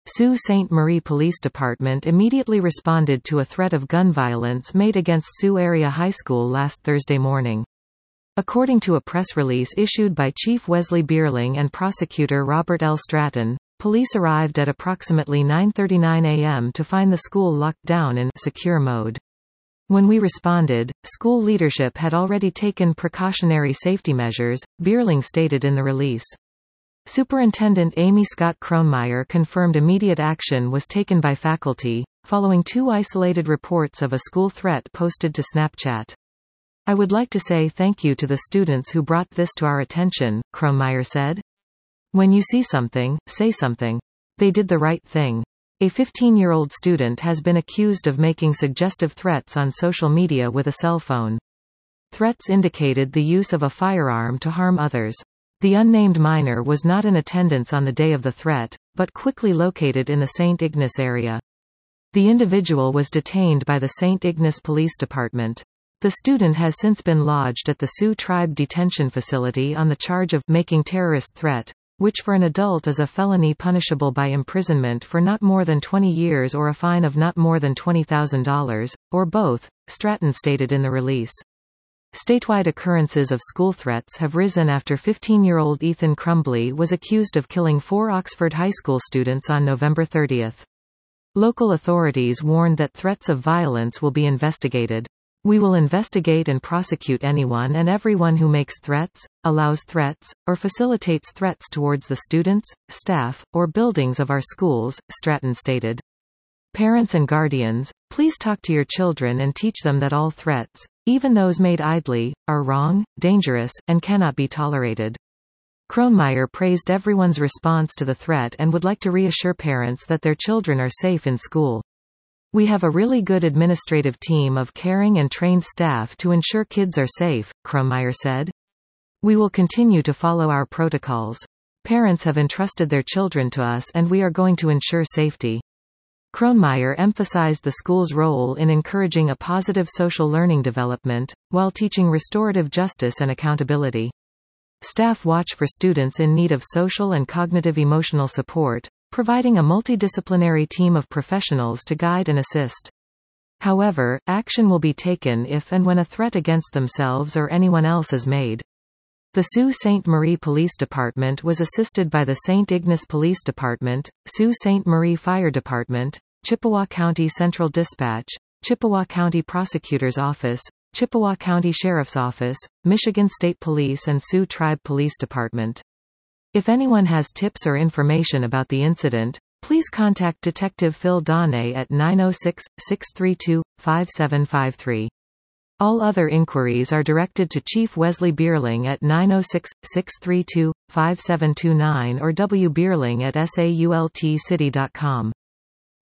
Sault Ste. Marie Police Department immediately responded to a threat of gun violence made against Sault Area High School last Thursday morning. According to a press release issued by Chief Wesley Bierling and prosecutor Robert L. Stratton, police arrived at approximately 9:39 a.m. to find the school locked down in secure mode. When we responded, school leadership had already taken precautionary safety measures, Bierling stated in the release. Superintendent Amy Scott Kronmeyer confirmed immediate action was taken by faculty, following 2 isolated reports of a school threat posted to Snapchat. "I would like to say thank you to the students who brought this to our attention," Kronmeyer said. "When you see something, say something. They did the right thing." A 15-year-old student has been accused of making suggestive threats on social media with a cell phone. Threats indicated the use of a firearm to harm others. The unnamed minor was not in attendance on the day of the threat, but quickly located in the St. Ignace area. The individual was detained by the St. Ignace Police Department. The student has since been lodged at the Sioux Tribe Detention Facility on the charge of making terrorist threat, which for an adult is a felony punishable by imprisonment for not more than 20 years or a fine of not more than $20,000, or both, Stratton stated in the release. Statewide occurrences of school threats have risen after 15-year-old Ethan Crumbley was accused of killing 4 Oxford High School students on November 30. Local authorities warned that threats of violence will be investigated. "We will investigate and prosecute anyone and everyone who makes threats, allows threats, or facilitates threats towards the students, staff, or buildings of our schools," Stratton stated. Parents and guardians, please talk to your children and teach them that all threats, even those made idly, are wrong, dangerous, and cannot be tolerated. Kronmeyer praised everyone's response to the threat and would like to reassure parents that their children are safe in school. "We have a really good administrative team of caring and trained staff to ensure kids are safe," Kronmeyer said. "We will continue to follow our protocols. Parents have entrusted their children to us and we are going to ensure safety." Kronmeyer emphasized the school's role in encouraging a positive social learning development, while teaching restorative justice and accountability. Staff watch for students in need of social and cognitive emotional support, providing a multidisciplinary team of professionals to guide and assist. However, action will be taken if and when a threat against themselves or anyone else is made. The Sault Ste. Marie Police Department was assisted by the St. Ignace Police Department, Sault Ste. Marie Fire Department, Chippewa County Central Dispatch, Chippewa County Prosecutor's Office, Chippewa County Sheriff's Office, Michigan State Police and Sioux Tribe Police Department. If anyone has tips or information about the incident, please contact Detective Phil Donnet at 906-632-5753. All other inquiries are directed to Chief Wesley Bierling at 906-632-5729 or wbierling@saultcity.com.